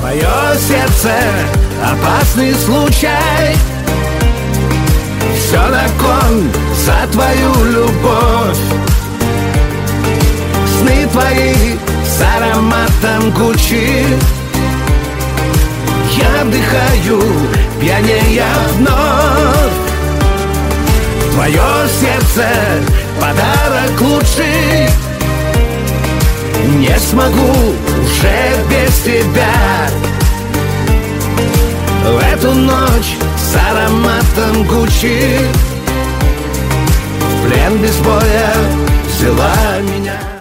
Твое сердце — опасный случай. Все на кон за твою любовь. Сны твои с ароматом Гуччи. Я вдыхаю пьянея вновь. Твое сердце — подарок лучший. Не смогу уже без тебя. В эту ночь с ароматом Гуччи в плен без боя взяла меня.